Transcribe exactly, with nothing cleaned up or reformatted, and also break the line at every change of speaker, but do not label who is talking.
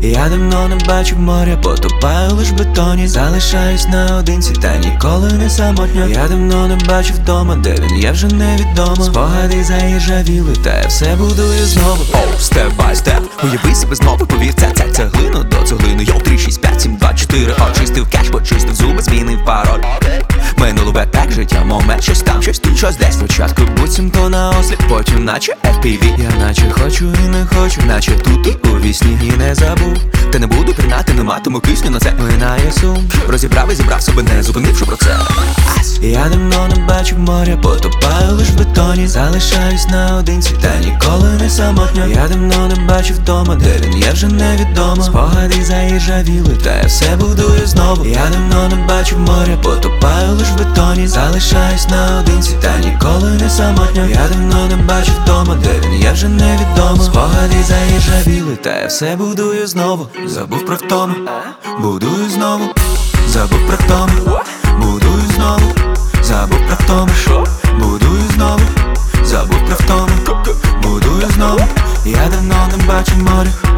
Я давно не бачив моря, потопаю лиш в бетоні. Залишаюсь наодинці, та ніколи не самотньо. Я давно не бачив вдома, де він є вже невідомо. Спогади заіржавіли, та я все будую знову.
Оу, степ бай степ, уяви себе знову, повір, це це цеглину до цеглини. Йоу, три, шість, п'ять, сім, два, чотири. Очистив кеш, почистив зуби, змінив пароль. Минуле так, життя, момент, щось там, щось тут, щось десь. Спочатку буцімто на осліп, потім наче еф пі ві.
Я наче хочу і не хочу,
Наче тут і у вісні.
і не забув.
Та не буду пірнати, не матиму кисню на це.
Минає сум,
Розібрав і зібрав себе, не зупинивши про це.
я давно не бачив моря, потопаю лиш в бетоні. Залишаюсь наодинці, та ніколи не самотньо. Я давно не бачив вдома, де він є вже невідомо. Спогади заіржавіли, та я все будую знову. Я давно не бачив моря, потопаю лиш в бетоні. Залишаюсь наодинці, та ніколи не самотньо. Я давно не бачив вдома, де він є вже невідомо. Спогади заіржавіли, та я все будую знову. Забув про втому, будую знову. Забув про втому, будую знову. Забув про втому, будую знову. Забув про втому, будую знову. Я давно не бачив моря,